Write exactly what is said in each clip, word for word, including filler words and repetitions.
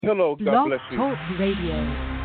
Hello, God Blog bless you. Talk Radio.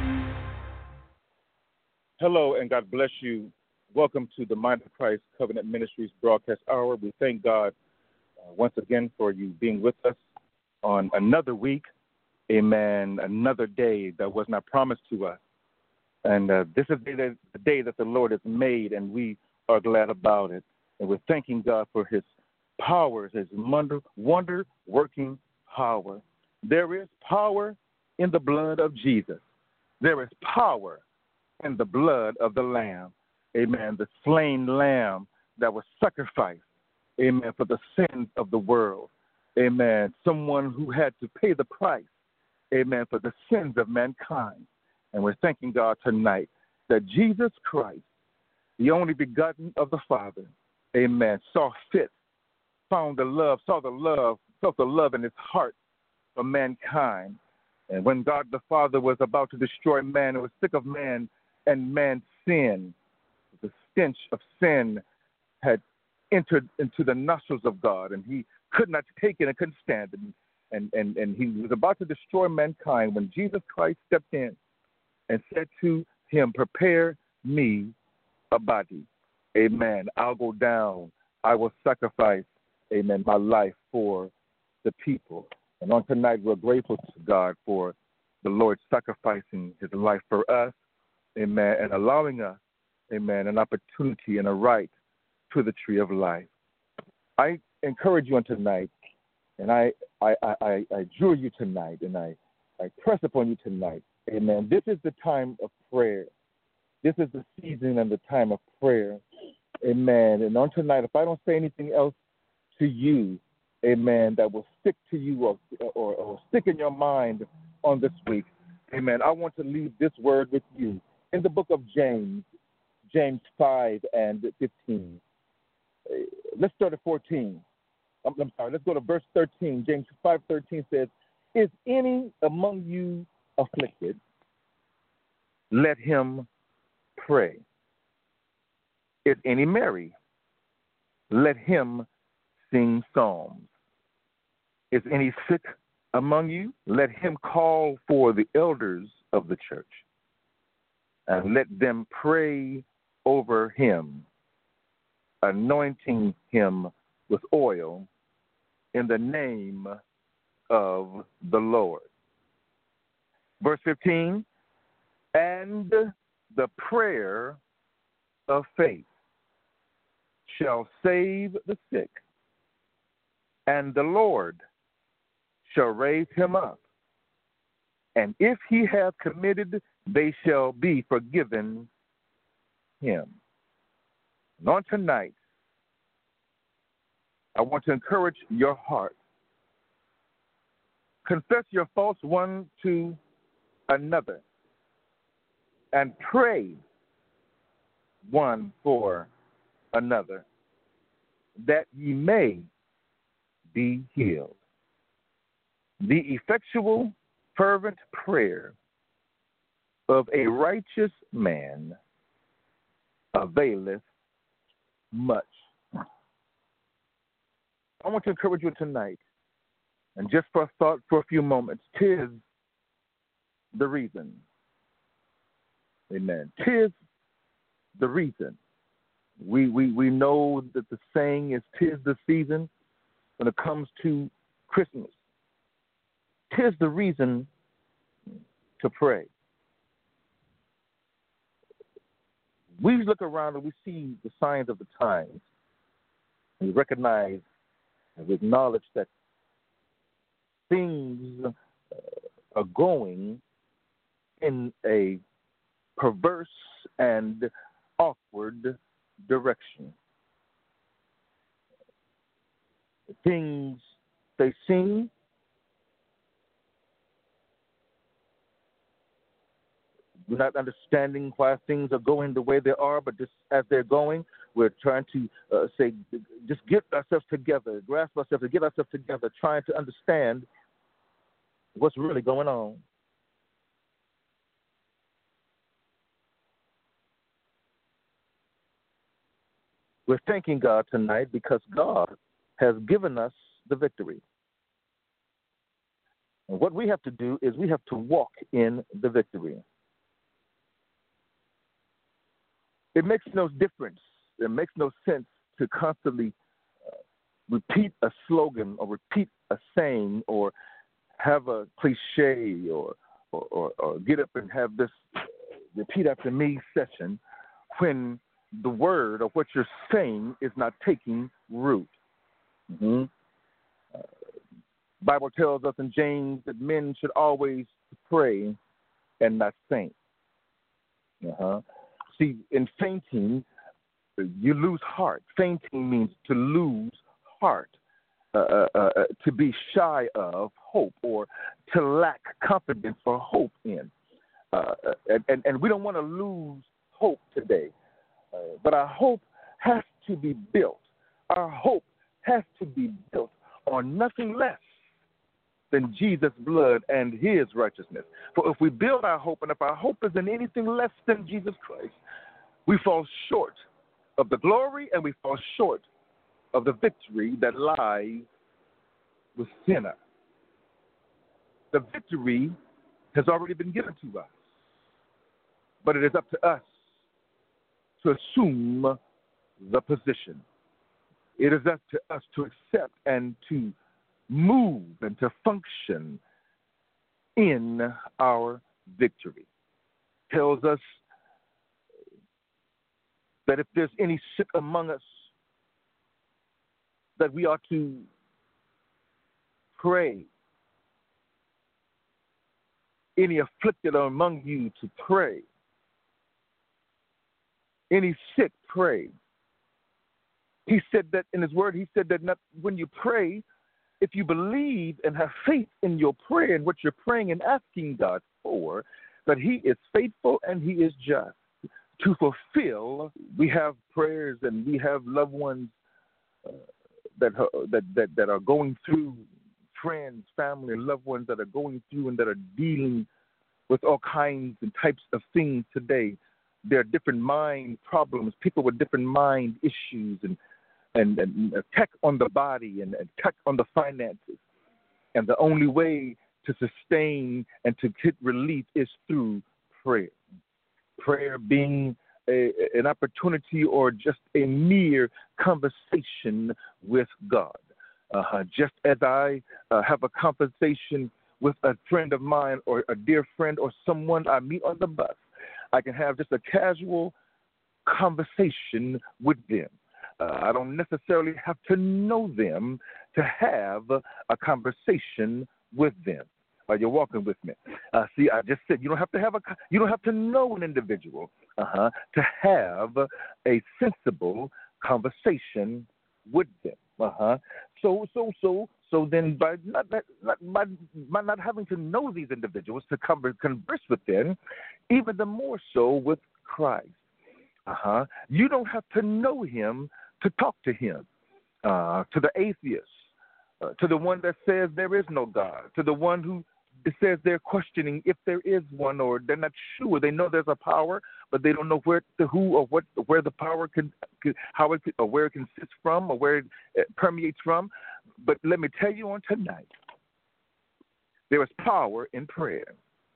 Hello, and God bless you. Welcome to the Mind of Christ Covenant Ministries broadcast hour. We thank God uh, once again for you being with us on another week. Amen. Another day that was not promised to us. And uh, this is the day, that, the day that the Lord has made, and we are glad about it. And we're thanking God for his powers, his wonder, wonder-working power. There is power in the blood of Jesus. There is power in the blood of the Lamb. Amen. The slain Lamb that was sacrificed. Amen. For the sins of the world. Amen. Someone who had to pay the price. Amen. For the sins of mankind. And we're thanking God tonight that Jesus Christ, the only begotten of the Father, amen, saw fit, found the love, saw the love, felt the love in his heart for mankind. And when God the Father was about to destroy man, it was sick of man and man's sin. The stench of sin had entered into the nostrils of God, and he could not take it and couldn't stand it. And, and, and he was about to destroy mankind when Jesus Christ stepped in and said to him, prepare me a body. Amen. I'll go down. I will sacrifice, amen, my life for the people. And on tonight, we're grateful to God for the Lord sacrificing his life for us, amen, and allowing us, amen, an opportunity and a right to the tree of life. I encourage you on tonight, and I, I, I, I, I drew you tonight, and I, I press upon you tonight, amen. This is the time of prayer. This is the season and the time of prayer, amen. And on tonight, if I don't say anything else to you, amen, that will stick to you or, or, or stick in your mind on this week, amen, I want to leave this word with you. In the book of James, James five and fifteen. Let's start at fourteen. I'm, I'm sorry, let's go to verse thirteen. James five thirteen says, is any among you afflicted? Let him pray. Is any merry? Let him sing psalms. Is any sick among you? Let him call for the elders of the church, and let them pray over him, anointing him with oil in the name of the Lord. Verse fifteen, and the prayer of faith shall save the sick, and the Lord shall raise him up. And if he have committed, they shall be forgiven him. And on tonight, I want to encourage your heart. Confess your faults one to another, and pray one for another, that ye may be healed. The effectual, fervent prayer of a righteous man availeth much. I want to encourage you tonight, and just for a thought for a few moments, tis the reason. Amen. Tis the reason. We, we, we know that the saying is tis the season when it comes to Christmas. Tis the reason to pray. We look around and we see the signs of the times. We recognize and we acknowledge that things are going in a perverse and awkward direction. Things they seem we're not understanding why things are going the way they are, but just as they're going, we're trying to uh, say, just get ourselves together, grasp ourselves, to get ourselves together, trying to understand what's really going on. We're thanking God tonight because God has given us the victory. And what we have to do is we have to walk in the victory. It makes no difference. It makes no sense to constantly uh, repeat a slogan or repeat a saying or have a cliche or or, or, or get up and have this uh, repeat after me session when the word of what you're saying is not taking root. Mm-hmm. Uh, Bible tells us in James that men should always pray and not faint. Uh-huh. See, in fainting, you lose heart. Fainting means to lose heart, uh, uh, uh, to be shy of hope or to lack confidence or hope in. Uh, and, and, and we don't want to lose hope today. Uh, but our hope has to be built. Our hope has to be built on nothing less than Jesus' blood and his righteousness. For if we build our hope, and if our hope is in anything less than Jesus Christ, we fall short of the glory and we fall short of the victory that lies within us. The victory has already been given to us, but it is up to us to assume the position. It is up to us to accept and to move and to function in our victory. It tells us that if there's any sick among us, that we ought to pray. Any afflicted among you to pray. Any sick, pray. He said that in his word, he said that not, when you pray, if you believe and have faith in your prayer and what you're praying and asking God for, that he is faithful and he is just to fulfill. We have prayers and we have loved ones uh, that, uh, that, that, that are going through, friends, family, loved ones that are going through and that are dealing with all kinds and types of things today. There are different mind problems, people with different mind issues and, and, and attack on the body and attack on the finances. And the only way to sustain and to get relief is through prayer. Prayer being a, an opportunity or just a mere conversation with God. Uh, just as I uh, have a conversation with a friend of mine or a dear friend or someone I meet on the bus, I can have just a casual conversation with them. Uh, I don't necessarily have to know them to have a conversation with them. Are you walking with me? Uh, see, I just said you don't have to have a you don't have to know an individual uh-huh, to have a sensible conversation with them. Uh-huh. So, so, so, so then by not, not by, by not having to know these individuals to converse, converse with them, even the more so with Christ. Uh-huh. You don't have to know him to talk to him. Uh, to the atheist, uh, to the one that says there is no God, to the one who says they're questioning if there is one, or they're not sure. They know there's a power, but they don't know where, to who, or what, where the power can, how it, or where it consists from, or where it permeates from. But let me tell you on tonight, there is power in prayer.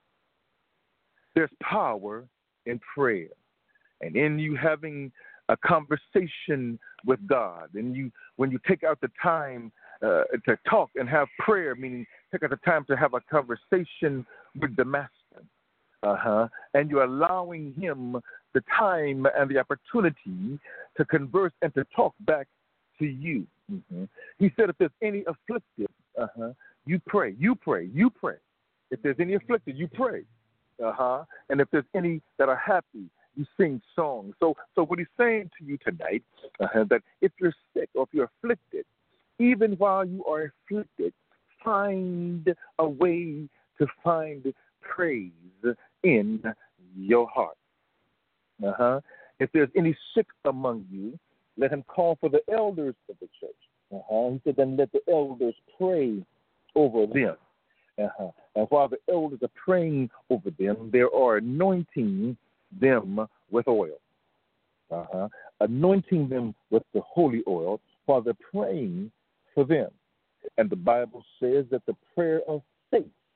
There's power in prayer, and in you having a conversation with God, and you when you take out the time uh, to talk and have prayer, meaning take out the time to have a conversation with the Master, uh-huh, and you're allowing him the time and the opportunity to converse and to talk back to you. Mm-hmm. He said, if there's any afflicted, uh-huh, you pray, you pray, you pray. If there's any afflicted, you pray, uh-huh, and if there's any that are happy, you sing songs. So, so what he's saying to you tonight, uh, that if you're sick or if you're afflicted, even while you are afflicted, find a way to find praise in your heart. Uh-huh. If there's any sick among you, let him call for the elders of the church. Uh-huh. He said, then let the elders pray over them. Uh-huh. And while the elders are praying over them, they are anointing them with oil. Uh-huh. Anointing them with the holy oil while they're praying for them. And the Bible says that the prayer of faith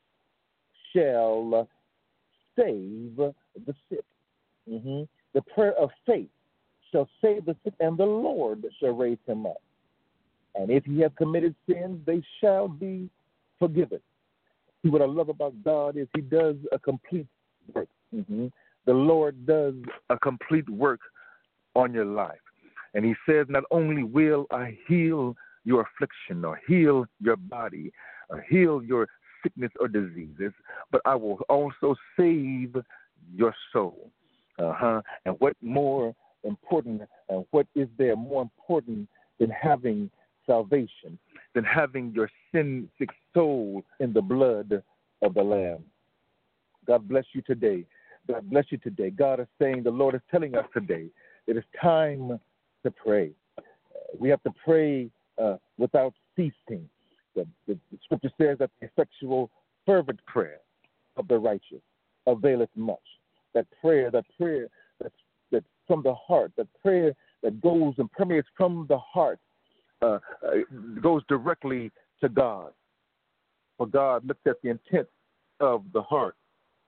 shall save the sick. Mm-hmm. The prayer of faith shall save the sick, and the Lord shall raise him up. And if he have committed sins, they shall be forgiven. See, what I love about God is he does a complete work. Mm-hmm. The Lord does a complete work on your life. And he says, not only will I heal your affliction or heal your body or heal your sickness or diseases, but I will also save your soul. Uh-huh. And what more important, and what is there more important than having salvation, than having your sin-sick soul in the blood of the Lamb? God bless you today. God bless you today. God is saying, the Lord is telling us today, it is time to pray. Uh, we have to pray uh, without ceasing. The, the, the scripture says that the effectual, fervent prayer of the righteous availeth much. That prayer, that prayer that's, that's from the heart, that prayer that goes and permeates from the heart, uh, uh, goes directly to God. For God looks at the intent of the heart.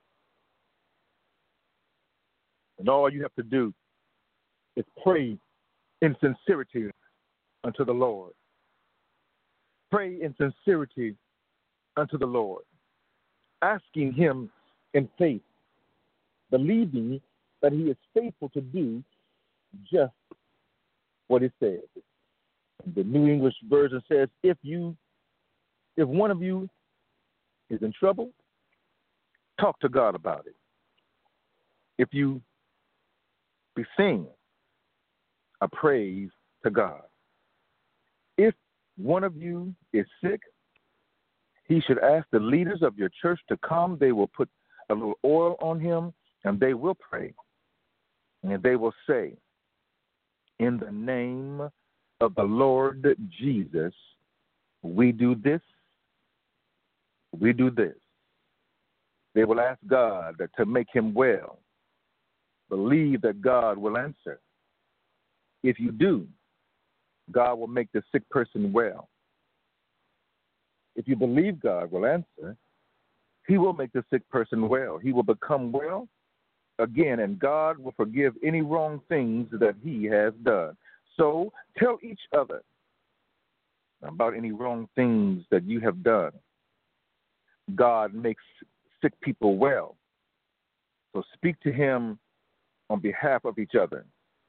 And all you have to do is pray in sincerity unto the Lord. Pray in sincerity unto the Lord, asking him in faith, believing that he is faithful to do just what he says. The New English Version says, if you, if one of you is in trouble, talk to God about it. If you be singing a praise to God. If one of you is sick, he should ask the leaders of your church to come. They will put a little oil on him, and they will pray. And they will say, in the name of the Lord Jesus, we do this, we do this. They will ask God to make him well. Believe that God will answer. If you do, God will make the sick person well. If you believe God will answer, he will make the sick person well. He will become well again, and God will forgive any wrong things that he has done. So tell each other about any wrong things that you have done. God makes sick people well. So speak to him on behalf of each other.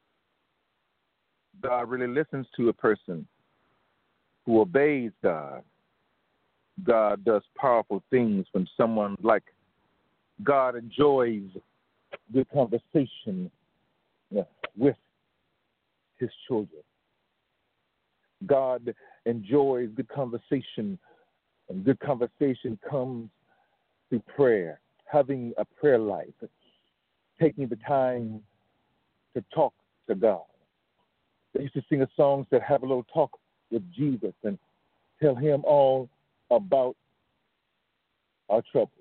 God really listens to a person who obeys God. God does powerful things when someone, like God, enjoys good conversation with his children. God enjoys good conversation, and good conversation comes through prayer, having a prayer life, taking the time to talk to God. They used to sing a song that have a little talk with Jesus and tell him all about our troubles.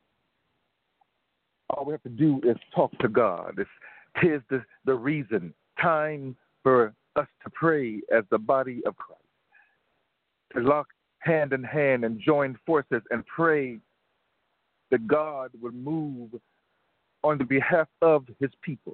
All we have to do is talk to God. It's, tis the, the reason, time for us to pray as the body of Christ, to lock hand in hand and join forces and pray that God would move on the behalf of his people.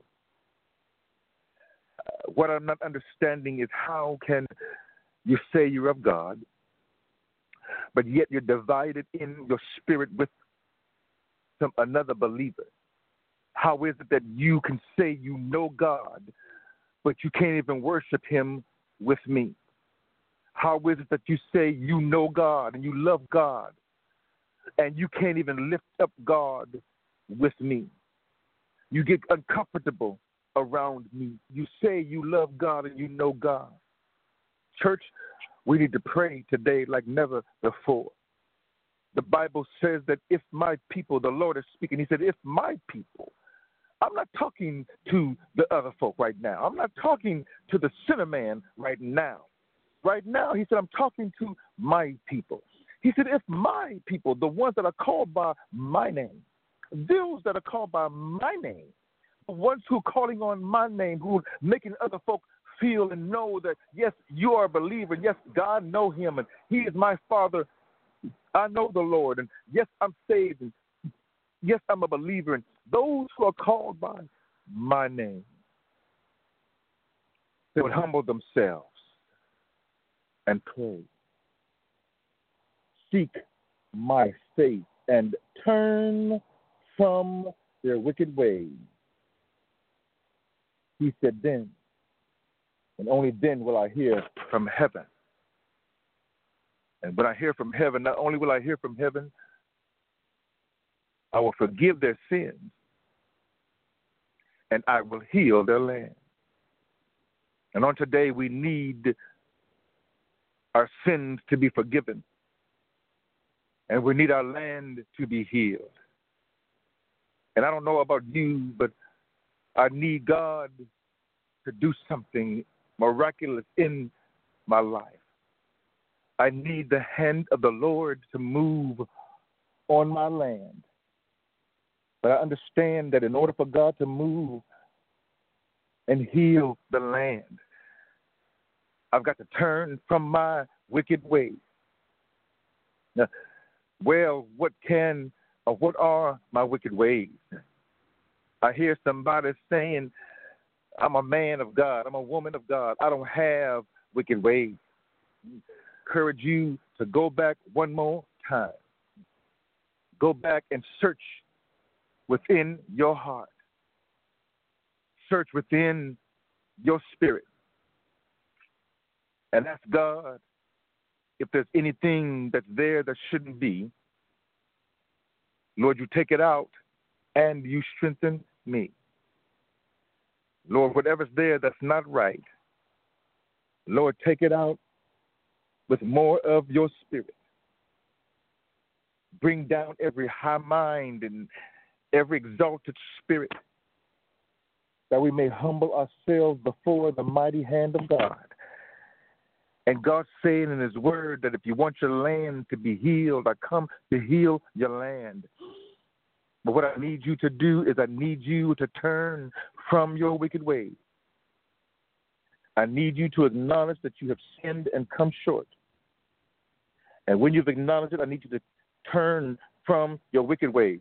Uh, what I'm not understanding is how can you say you're of God, but yet you're divided in your spirit with some another believer? How is it that you can say you know God, but you can't even worship him with me? How is it that you say you know God and you love God, and you can't even lift up God with me? You get uncomfortable around me. You say you love God and you know God. Church, we need to pray today like never before. The Bible says that if my people, the Lord is speaking, he said, if my people, I'm not talking to the other folk right now. I'm not talking to the sinner man right now. Right now, he said, I'm talking to my people. He said, if my people, the ones that are called by my name, those that are called by my name, the ones who are calling on my name, who are making other folk feel and know that, yes, you are a believer. Yes, God know him, and he is my Father. I know the Lord, and yes, I'm saved. And Yes, I'm a believer in those who are called by my name. They would humble themselves and pray. Seek my face and turn from their wicked ways. He said, then, and only then will I hear from heaven. And when I hear from heaven, not only will I hear from heaven, I will forgive their sins and I will heal their land. And on today, we need our sins to be forgiven. And we need our land to be healed. And I don't know about you, but I need God to do something miraculous in my life. I need the hand of the Lord to move on my land. But I understand that in order for God to move and heal the land, I've got to turn from my wicked ways. Now, well, what can or what are my wicked ways? I hear somebody saying, I'm a man of God, I'm a woman of God, I don't have wicked ways. I encourage you to go back one more time. Go back and search within your heart. Search within your spirit. And ask God if there's anything that's there that shouldn't be. Lord, you take it out and you strengthen me. Lord, whatever's there that's not right, Lord, take it out with more of your spirit. Bring down every high mind and every exalted spirit, that we may humble ourselves before the mighty hand of God. And God saying in his word that if you want your land to be healed, I come to heal your land. But what I need you to do is I need you to turn from your wicked ways. I need you to acknowledge that you have sinned and come short. And when you've acknowledged it, I need you to turn from your wicked ways.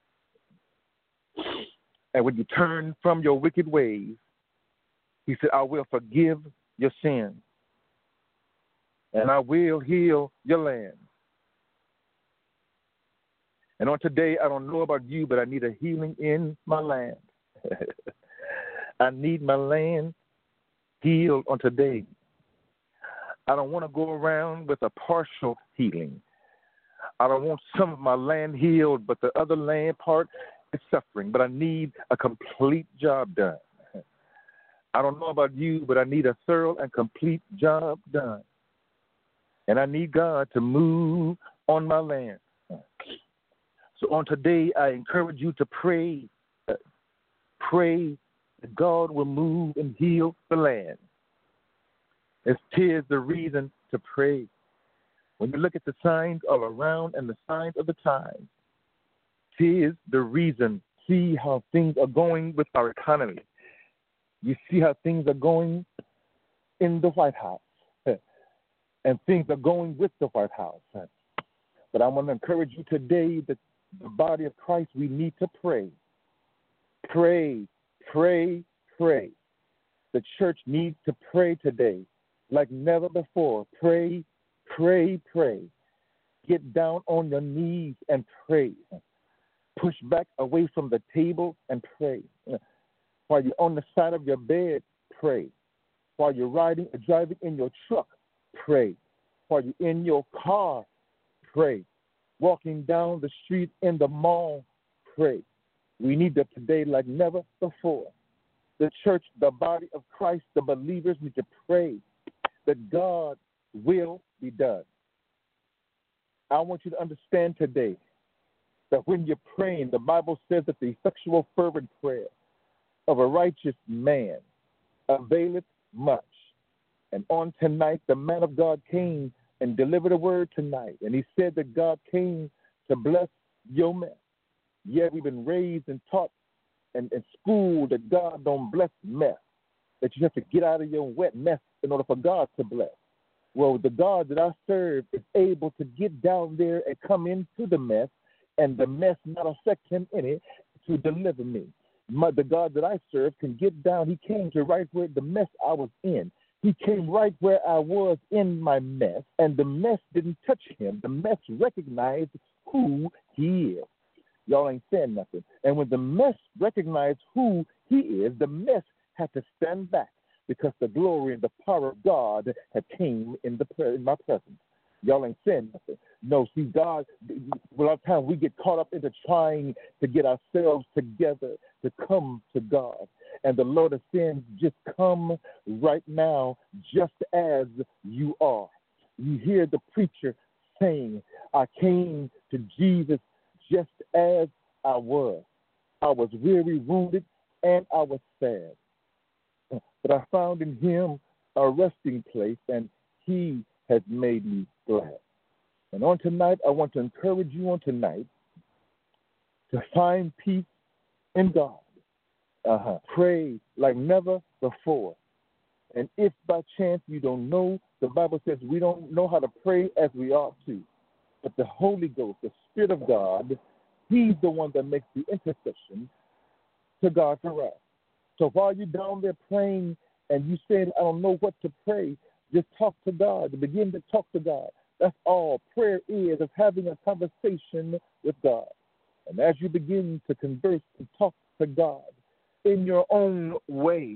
And when you turn from your wicked ways, he said, I will forgive your sins. And I will heal your land. And on today, I don't know about you, but I need a healing in my land. I need my land healed on today. I don't want to go around with a partial healing. I don't want some of my land healed, but the other land part is suffering. But I need a complete job done. I don't know about you, but I need a thorough and complete job done. And I need God to move on my land. So on today, I encourage you to pray. Uh, pray that God will move and heal the land. It's tis the reason to pray. When you look at the signs all around and the signs of the times, tis the reason. See how things are going with our economy. You see how things are going in the White House. And things are going with the White House. But I want to encourage you today that the body of Christ, we need to pray. Pray, pray, pray. The church needs to pray today like never before. Pray, pray, pray. Get down on your knees and pray. Push back away from the table and pray. While you're on the side of your bed, pray. While you're riding or driving in your truck, pray. While you're in your car, pray. Walking down the street in the mall, pray. We need that today like never before. The church, the body of Christ, the believers need to pray that God will be done. I want you to understand today that when you're praying, the Bible says that the effectual fervent prayer of a righteous man availeth much. And on tonight, the man of God came and delivered a word tonight. And he said that God came to bless your mess. Yeah, we've been raised and taught and, and schooled that God don't bless mess, that you have to get out of your wet mess in order for God to bless. Well, the God that I serve is able to get down there and come into the mess. and the mess not affect him any to deliver me. My, the God that I serve can get down. He came to right where the mess I was in. He came right where I was in my mess, and the mess didn't touch him. The mess recognized who he is. Y'all ain't saying nothing. And when the mess recognized who he is, the mess had to stand back because the glory and the power of God had came in, the, in my presence. Y'all ain't saying nothing. No, see, God, a lot of times we get caught up into trying to get ourselves together to come to God. And the Lord is saying, just come right now, just as you are. You hear the preacher saying, I came to Jesus just as I was. I was weary, wounded, and I was sad. But I found in him a resting place, and he has made me glad. And on tonight, I want to encourage you on tonight to find peace in God. Uh-huh. Pray like never before. And if by chance you don't know, the Bible says we don't know how to pray as we ought to. But the Holy Ghost, the Spirit of God, he's the one that makes the intercession to God for us. So while you're down there praying and you said, I don't know what to pray, just talk to God. Begin to talk to God. That's all prayer is, is having a conversation with God. And as you begin to converse and talk to God in your own way,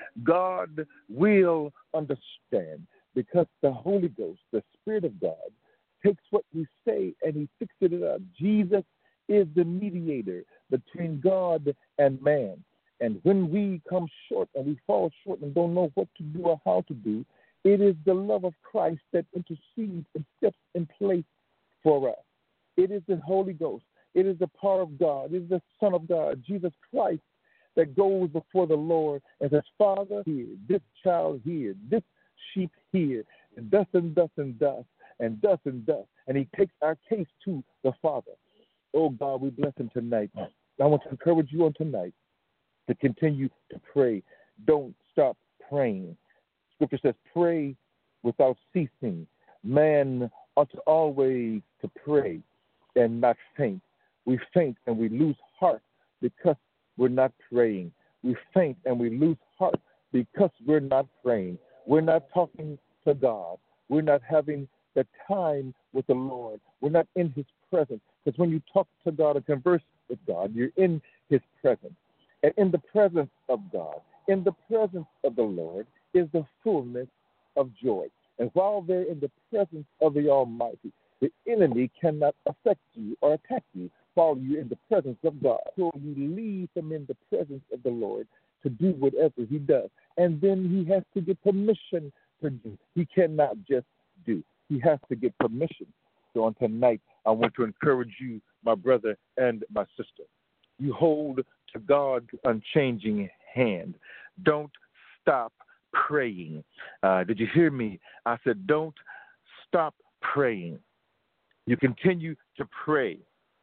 God will understand because the Holy Ghost, the Spirit of God, takes what we say and he fixes it up. Jesus is the mediator between God and man. And when we come short and we fall short and don't know what to do or how to do, it is the love of Christ that intercedes and steps in place for us. It is the Holy Ghost. It is the power of God. It is the Son of God, Jesus Christ, that goes before the Lord and says, Father, here, this child here, this sheep here, and thus and thus and thus, and thus and thus. And he takes our case to the Father. Oh, God, we bless him tonight. I want to encourage you on tonight to continue to pray. Don't stop praying. Scripture says, pray without ceasing. Man ought to always to pray and not faint. We faint and we lose heart because we're not praying. We faint and we lose heart because we're not praying. We're not talking to God. We're not having the time with the Lord. We're not in his presence. Because when you talk to God and converse with God, you're in his presence. And in the presence of God, in the presence of the Lord, is the fullness of joy. And while they're in the presence of the Almighty, the enemy cannot affect you or attack you while you're in the presence of God. So you leave him in the presence of the Lord to do whatever he does. And then he has to get permission to do. He cannot just do. He has to get permission. So on tonight, I want to encourage you, my brother and my sister. You hold to God's unchanging hand. Don't stop praying. Uh, did you hear me? I said, don't stop praying. You continue to pray.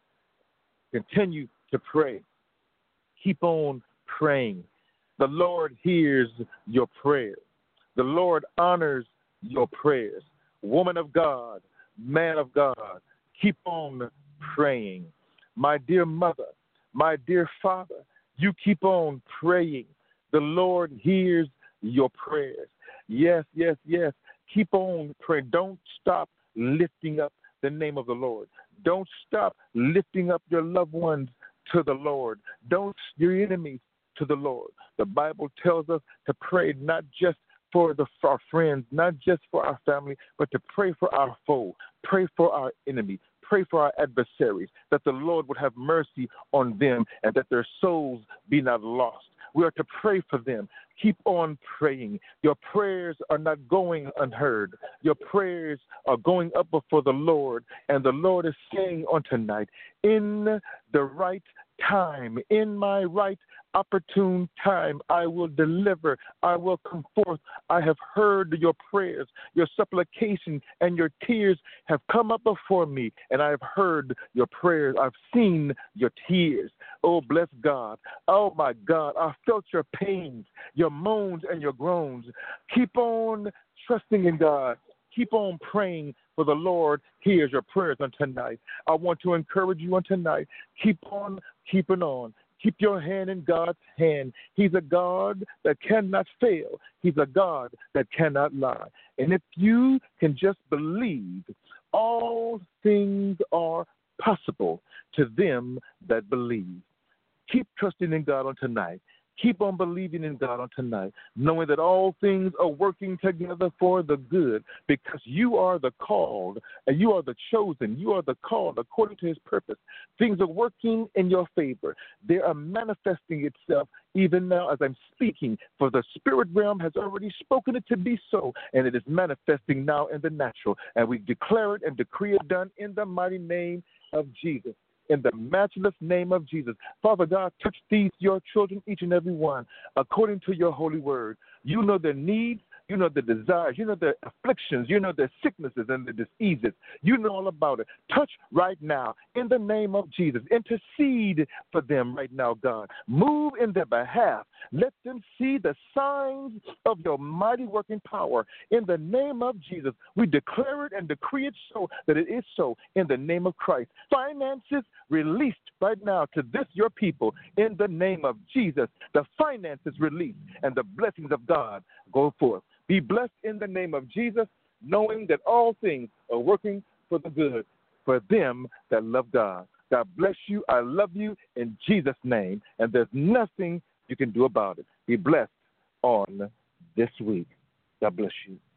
Continue to pray. Keep on praying. The Lord hears your prayers. The Lord honors your prayers. Woman of God, man of God, keep on praying. My dear mother, my dear father, you keep on praying. The Lord hears your prayers. Yes, yes, yes. Keep on praying. Don't stop lifting up the name of the Lord. Don't stop lifting up your loved ones to the Lord. Don't your enemies to the Lord. The Bible tells us to pray not just for, the, for our friends, not just for our family, but to pray for our foe, pray for our enemy, pray for our adversaries, that the Lord would have mercy on them and that their souls be not lost. We are to pray for them. Keep on praying. Your prayers are not going unheard. Your prayers are going up before the Lord, and the Lord is saying on tonight, in the right time, in my right opportune time, I will deliver, I will come forth. I have heard your prayers, your supplication, and your tears have come up before me, and I have heard your prayers. I've seen your tears. Oh, bless God. Oh, my God, I felt your pains, your moans, and your groans. Keep on trusting in God. Keep on praying for the Lord hears your prayers on tonight. I want to encourage you on tonight. Keep on keeping on. Keep your hand in God's hand. He's a God that cannot fail. He's a God that cannot lie. And if you can just believe, all things are possible to them that believe. Keep trusting in God on tonight. Keep on believing in God on tonight, knowing that all things are working together for the good, because you are the called and you are the chosen. You are the called according to his purpose. Things are working in your favor. They are manifesting itself even now as I'm speaking, for the spirit realm has already spoken it to be so, and it is manifesting now in the natural. And we declare it and decree it done in the mighty name of Jesus. In the matchless name of Jesus. Father God, touch these, your children, each and every one, according to your holy word. You know their needs. You know their desires. You know their afflictions. You know their sicknesses and their diseases. You know all about it. Touch right now in the name of Jesus. Intercede for them right now, God. Move in their behalf. Let them see the signs of your mighty working power. In the name of Jesus, we declare it and decree it so that it is so in the name of Christ. Finances released right now to this, your people, in the name of Jesus. The finances released and the blessings of God go forth. Be blessed in the name of Jesus, knowing that all things are working for the good for them that love God. God bless you. I love you in Jesus' name, and there's nothing you can do about it. Be blessed on this week. God bless you.